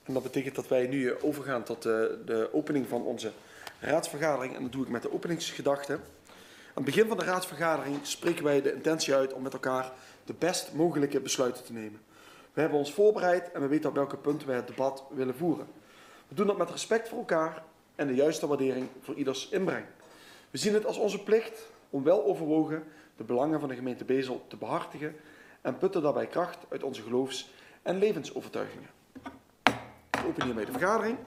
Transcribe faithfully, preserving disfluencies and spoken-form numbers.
En dat betekent dat wij nu overgaan tot de, de opening van onze raadsvergadering. En dat doe ik met de openingsgedachte. Aan het begin van de raadsvergadering spreken wij de intentie uit om met elkaar de best mogelijke besluiten te nemen. We hebben ons voorbereid en we weten op welke punten wij het debat willen voeren. We doen dat met respect voor elkaar en de juiste waardering voor ieders inbreng. We zien het als onze plicht om wel overwogen de belangen van de gemeente Bezel te behartigen en putten daarbij kracht uit onze geloofs- en levensovertuigingen. We openen hiermee de vergadering.